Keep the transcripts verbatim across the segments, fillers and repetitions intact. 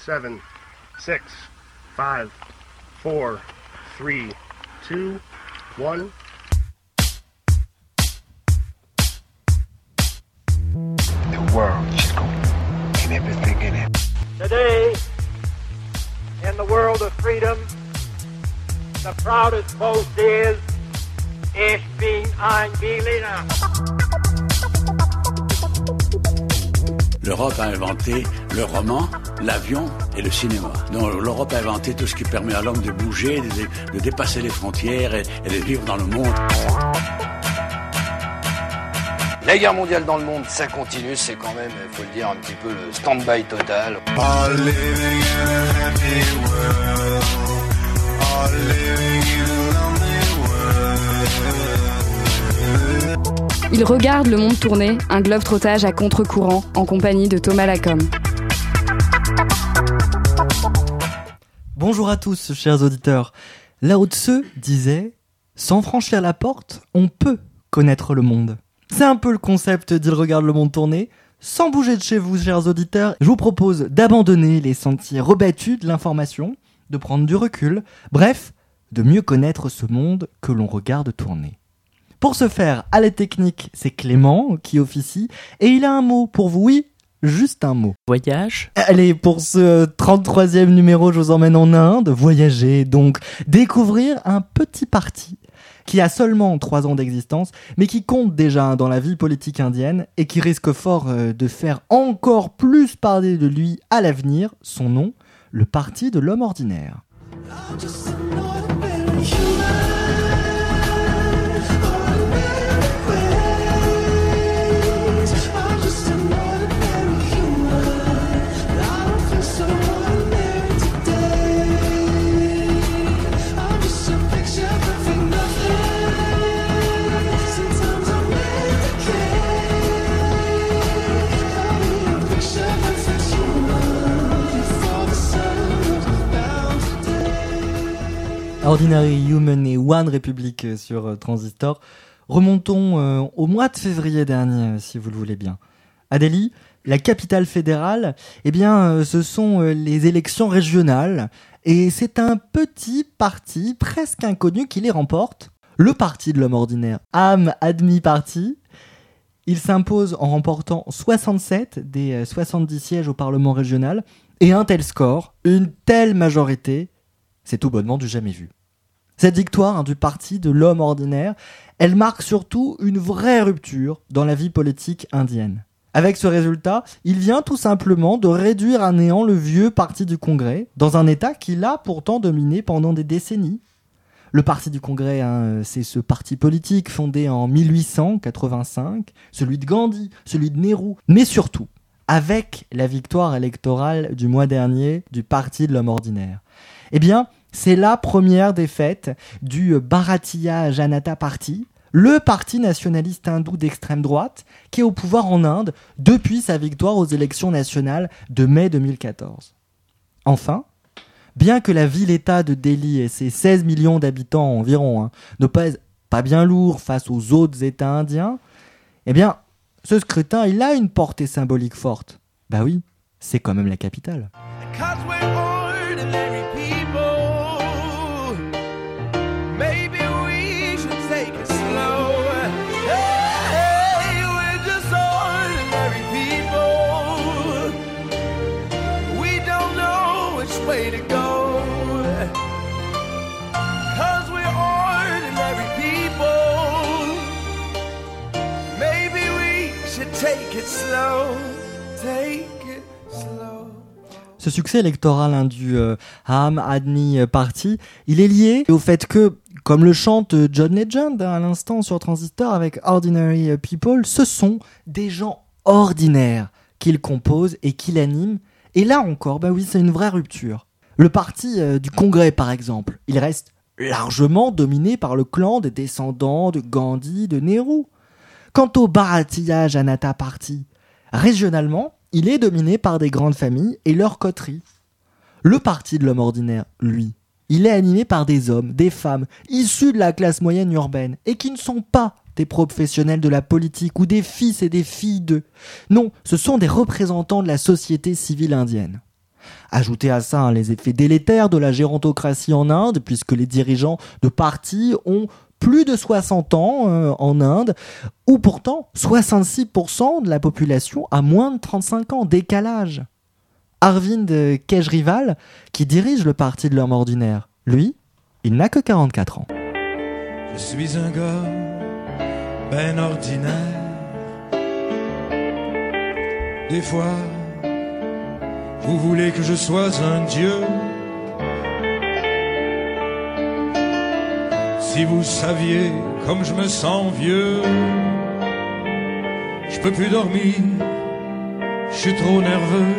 seven, six, five, four, three, two, one. The world is going and everything in it. Today, in the world of freedom, the proudest boast is, Ich bin ein Berliner. L'Europe a inventé le roman, l'avion et le cinéma. Donc l'Europe a inventé tout ce qui permet à l'homme de bouger, de, de dépasser les frontières et, et de vivre dans le monde. La guerre mondiale dans le monde, ça continue, c'est quand même, il faut le dire, un petit peu le stand-by total. All living in a happy world. All living in a lonely world. Il regarde le monde tourner, un globe-trottage à contre-courant, en compagnie de Thomas Lacombe. Bonjour à tous, chers auditeurs. Lao Tzu disait « Sans franchir la porte, on peut connaître le monde ». C'est un peu le concept d'Il regarde le monde tourner. Sans bouger de chez vous, chers auditeurs, je vous propose d'abandonner les sentiers rebattus de l'information, de prendre du recul, bref, de mieux connaître ce monde que l'on regarde tourner. Pour ce faire, à la technique, c'est Clément qui officie, et il a un mot pour vous, oui, juste un mot. Voyage. Allez, pour ce trente-troisième numéro, je vous emmène en Inde, voyager, donc découvrir un petit parti qui a seulement trois ans d'existence, mais qui compte déjà dans la vie politique indienne et qui risque fort de faire encore plus parler de lui à l'avenir, son nom, le Parti de l'homme ordinaire. Ordinary Human et One Republic sur euh, Transistor. Remontons euh, au mois de février dernier, euh, si vous le voulez bien. À Delhi, la capitale fédérale, eh bien, euh, ce sont euh, les élections régionales et c'est un petit parti presque inconnu qui les remporte. Le Parti de l'homme ordinaire, Aam Admi Party. Il s'impose en remportant soixante-sept des euh, soixante-dix sièges au Parlement régional et un tel score, une telle majorité, c'est tout bonnement du jamais vu. Cette victoire hein, du Parti de l'homme ordinaire, elle marque surtout une vraie rupture dans la vie politique indienne. Avec ce résultat, il vient tout simplement de réduire à néant le vieux Parti du Congrès, dans un État qui l'a pourtant dominé pendant des décennies. Le Parti du Congrès, hein, c'est ce parti politique fondé en mille huit cent quatre-vingt-cinq, celui de Gandhi, celui de Nehru, mais surtout, avec la victoire électorale du mois dernier du Parti de l'homme ordinaire. Eh bien, c'est la première défaite du Bharatiya Janata Party, le parti nationaliste hindou d'extrême droite qui est au pouvoir en Inde depuis sa victoire aux élections nationales de mai deux mille quatorze. Enfin, bien que la ville-État de Delhi et ses seize millions d'habitants environ hein, ne pèsent pas bien lourd face aux autres États indiens, eh bien, ce scrutin, il a une portée symbolique forte. Bah oui, c'est quand même la capitale. Way to go, 'cause we're ordinary people. Maybe we should take it slow, take it slow. Ce succès électoral hein, du euh, Aam Admi Party, il est lié au fait que, comme le chante John Legend hein, à l'instant sur Transistor avec Ordinary People, ce sont des gens ordinaires qu'il compose et qu'il anime. Et là encore, bah oui, c'est une vraie rupture. Le parti euh, du Congrès, par exemple, il reste largement dominé par le clan des descendants de Gandhi, de Nehru. Quant au Bharatiya Janata Party, régionalement, il est dominé par des grandes familles et leurs coteries. Le Parti de l'homme ordinaire, lui, il est animé par des hommes, des femmes, issus de la classe moyenne urbaine et qui ne sont pas des professionnels de la politique ou des fils et des filles d'eux. Non, ce sont des représentants de la société civile indienne. Ajoutez à ça hein, les effets délétères de la gérontocratie en Inde, puisque les dirigeants de partis ont plus de soixante ans euh, en Inde, où pourtant soixante-six pour cent de la population a moins de trente-cinq ans, décalage. Arvind Kejriwal, qui dirige le parti de l'homme ordinaire, lui, il n'a que quarante-quatre ans. Je suis un gars ben ordinaire. Des fois, vous voulez que je sois un dieu. Si vous saviez comme je me sens vieux, je peux plus dormir, je suis trop nerveux.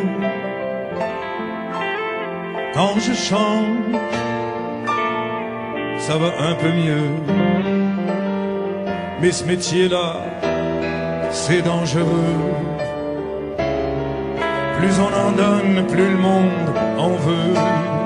Quand je chante, ça va un peu mieux. Mais ce métier-là, c'est dangereux. Plus on en donne, plus le monde en veut.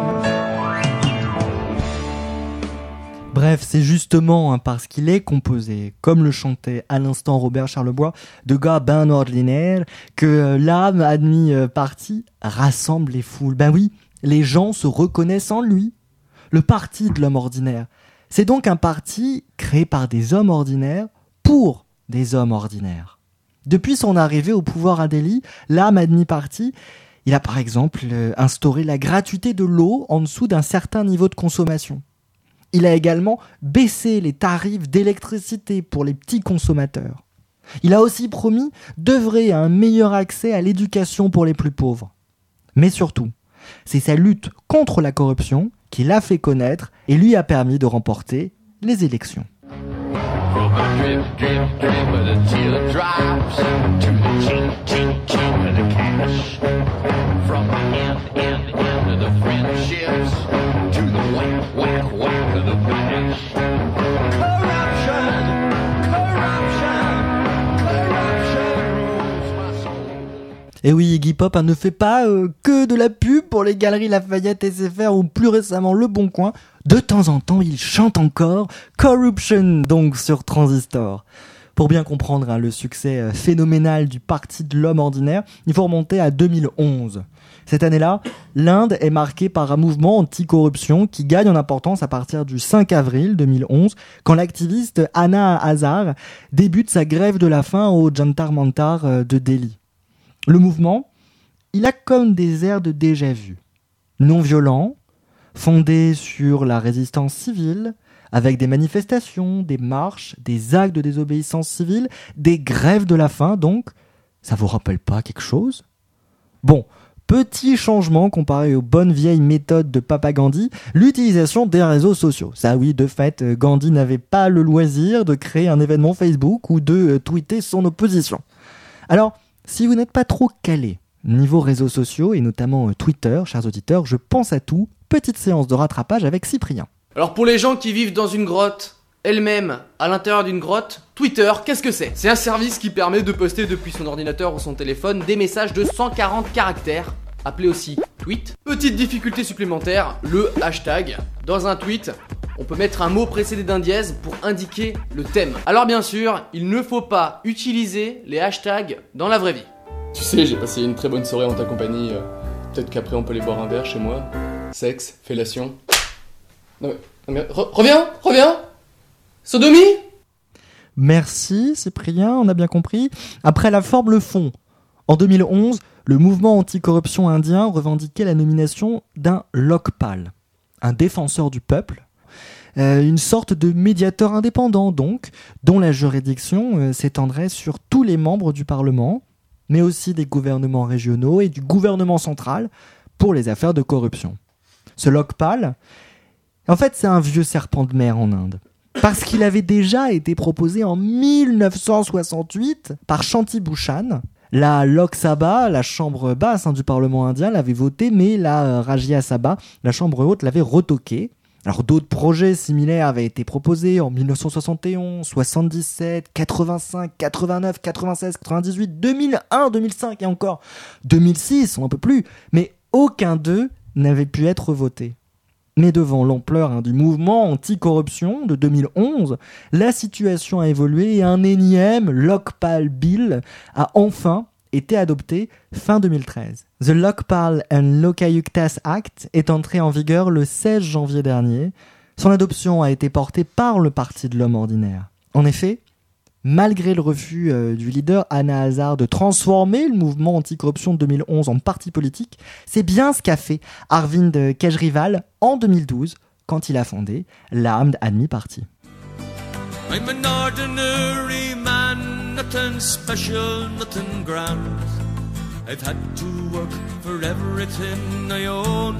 Bref, c'est justement hein, parce qu'il est composé, comme le chantait à l'instant Robert Charlebois, de gars ben ordinaires, que euh, l'âme admis euh, parti rassemble les foules. Ben oui, les gens se reconnaissent en lui. Le parti de l'homme ordinaire, c'est donc un parti créé par des hommes ordinaires pour des hommes ordinaires. Depuis son arrivée au pouvoir à Delhi, l'Aam Admi Party, il a par exemple euh, instauré la gratuité de l'eau en dessous d'un certain niveau de consommation. Il a également baissé les tarifs d'électricité pour les petits consommateurs. Il a aussi promis d'œuvrer à un meilleur accès à l'éducation pour les plus pauvres. Mais surtout, c'est sa lutte contre la corruption qui l'a fait connaître et lui a permis de remporter les élections. From the drip, drip, drip of the teardrops to the chink, chink, chink of the cash. From the end, end, end of the friendships to the whack, whack, whack of the bash. Corruption, corruption, corruption rules my soul. Et oui, Iggy Pop hein, ne fait pas euh, que de la pub pour les galeries Lafayette, S F R ou plus récemment Le Bon Coin. De temps en temps, il chante encore Corruption, donc sur Transistor. Pour bien comprendre hein, le succès euh, phénoménal du Parti de l'homme ordinaire, il faut remonter à deux mille onze. Cette année-là, l'Inde est marquée par un mouvement anti-corruption qui gagne en importance à partir du cinq avril deux mille onze, quand l'activiste Anna Hazare débute sa grève de la faim au Jantar Mantar euh, de Delhi. Le mouvement, il a comme des airs de déjà-vu. Non violent, fondé sur la résistance civile, avec des manifestations, des marches, des actes de désobéissance civile, des grèves de la faim, donc, ça vous rappelle pas quelque chose ? Bon, petit changement comparé aux bonnes vieilles méthodes de Papa Gandhi, l'utilisation des réseaux sociaux. Ça oui, de fait, Gandhi n'avait pas le loisir de créer un événement Facebook ou de euh, tweeter son opposition. Alors, si vous n'êtes pas trop calé niveau réseaux sociaux, et notamment euh, Twitter, chers auditeurs, je pense à tout. Petite séance de rattrapage avec Cyprien. Alors pour les gens qui vivent dans une grotte, elle-même à l'intérieur d'une grotte, Twitter, qu'est-ce que c'est ? C'est un service qui permet de poster depuis son ordinateur ou son téléphone des messages de cent quarante caractères, appelés aussi tweet. Petite difficulté supplémentaire, le hashtag. Dans un tweet, on peut mettre un mot précédé d'un dièse pour indiquer le thème. Alors bien sûr, il ne faut pas utiliser les hashtags dans la vraie vie. Tu sais, j'ai passé une très bonne soirée en ta compagnie. Peut-être qu'après on peut aller boire un verre chez moi. Sexe, fellation. Non mais, non mais re- reviens, reviens. Sodomie. Merci Cyprien, on a bien compris. Après la forme, le fond. En deux mille onze, le mouvement anticorruption indien revendiquait la nomination d'un Lokpal, un défenseur du peuple, euh, une sorte de médiateur indépendant donc, dont la juridiction euh, s'étendrait sur tous les membres du Parlement, mais aussi des gouvernements régionaux et du gouvernement central pour les affaires de corruption. Ce Lokpal, en fait, c'est un vieux serpent de mer en Inde. Parce qu'il avait déjà été proposé en mille neuf cent soixante-huit par Shanti Bhushan. La Lok Sabha, la chambre basse hein, du Parlement indien, l'avait voté, mais la euh, Rajya Sabha, la chambre haute, l'avait retoqué. Alors d'autres projets similaires avaient été proposés en mille neuf cent soixante et onze, soixante-dix-sept, quatre-vingt-cinq, quatre-vingt-neuf, quatre-vingt-seize, quatre-vingt-dix-huit, deux mille un, deux mille cinq et encore deux mille six, on n'en peut plus. Mais aucun d'eux n'avait pu être voté. Mais devant l'ampleur hein, du mouvement anti-corruption de deux mille onze, la situation a évolué et un énième Lokpal Bill a enfin été adopté fin deux mille treize. The Lokpal and Lokayuktas Act est entré en vigueur le seize janvier dernier. Son adoption a été portée par le Parti de l'Homme Ordinaire. En effet, malgré le refus euh, du leader Anna Hazare de transformer le mouvement anticorruption de deux mille onze en parti politique, c'est bien ce qu'a fait Arvind Kejriwal en deux mille douze quand il a fondé l'Aam Aadmi Party. I'm an ordinary man, nothing special, nothing grand. I've had to work for everything I own.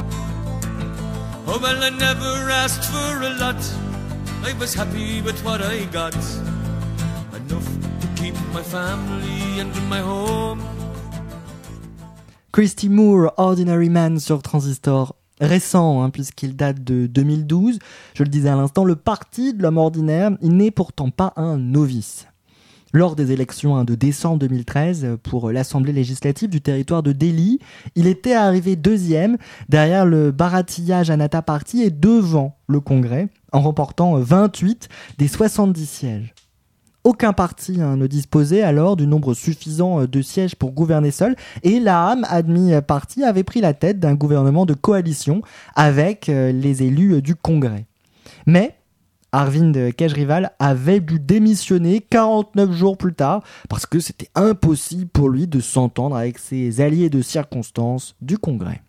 Oh well, I never asked for a lot. I was happy with what I got. Enough to keep my family and my home. Christy Moore, Ordinary Man sur Transistor. Récent, hein, puisqu'il date de deux mille douze. Je le disais à l'instant, le Parti de l'Homme Ordinaire, il n'est pourtant pas un novice. Lors des élections hein, de décembre deux mille treize pour l'Assemblée législative du territoire de Delhi, il était arrivé deuxième derrière le Bharatiya Janata Party et devant le Congrès, en remportant vingt-huit des soixante-dix sièges. Aucun parti hein, ne disposait alors du nombre suffisant de sièges pour gouverner seul, et l'Aam Aadmi Party avait pris la tête d'un gouvernement de coalition avec les élus du Congrès. Mais Arvind Kejriwal avait dû démissionner quarante-neuf jours plus tard parce que c'était impossible pour lui de s'entendre avec ses alliés de circonstance du Congrès.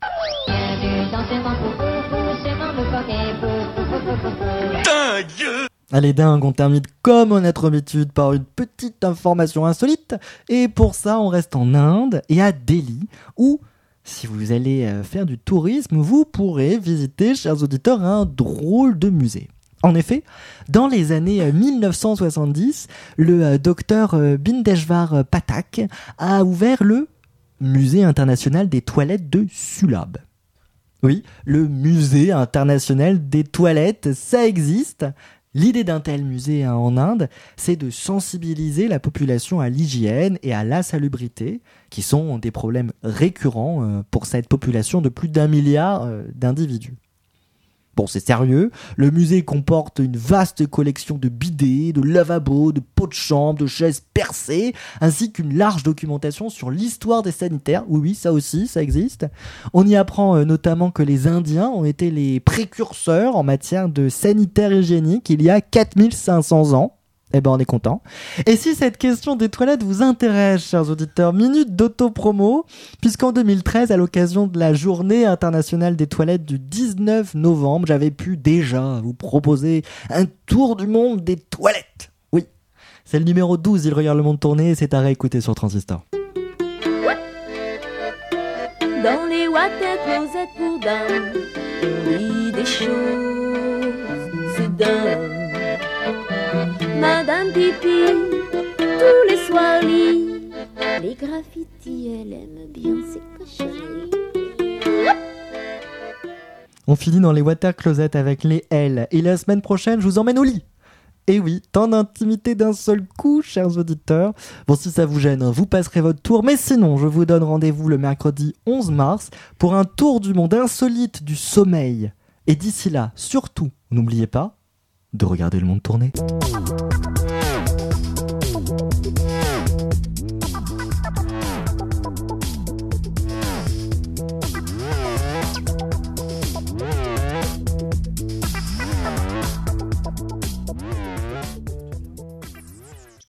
Allez dingue, on termine comme en notre habitude par une petite information insolite. Et pour ça, on reste en Inde et à Delhi, où, si vous allez faire du tourisme, vous pourrez visiter, chers auditeurs, un drôle de musée. En effet, dans les années dix-neuf cent soixante-dix, le docteur Bindeshwar Pathak a ouvert le Musée international des toilettes de Sulabh. Oui, le Musée international des toilettes, ça existe. L'idée d'un tel musée en Inde, c'est de sensibiliser la population à l'hygiène et à la salubrité, qui sont des problèmes récurrents pour cette population de plus d'un milliard d'individus. Bon, c'est sérieux, le musée comporte une vaste collection de bidets, de lavabos, de pots de chambre, de chaises percées, ainsi qu'une large documentation sur l'histoire des sanitaires. Oui, oui, ça aussi, ça existe. On y apprend euh, notamment que les Indiens ont été les précurseurs en matière de sanitaire hygiénique il y a quatre mille cinq cents ans. Eh ben, on est content. Et si cette question des toilettes vous intéresse, chers auditeurs, minute d'auto-promo, puisqu'en deux mille treize, à l'occasion de la journée internationale des toilettes du dix-neuf novembre, j'avais pu déjà vous proposer un tour du monde des toilettes. Oui, c'est le numéro douze, il regarde le monde tourner, et c'est à réécouter sur Transistor. Dans les water closets pour dames, on lit des choses, c'est dingue. Madame Pipi, tous les soirs lit les graffitis, elle aime bien ses cochonneries. On finit dans les water closets avec les L. Et la semaine prochaine, je vous emmène au lit. Et oui, tant d'intimité d'un seul coup, chers auditeurs. Bon, si ça vous gêne, vous passerez votre tour. Mais sinon, je vous donne rendez-vous le mercredi onze mars pour un tour du monde insolite du sommeil. Et d'ici là, surtout, n'oubliez pas de regarder le monde tourner.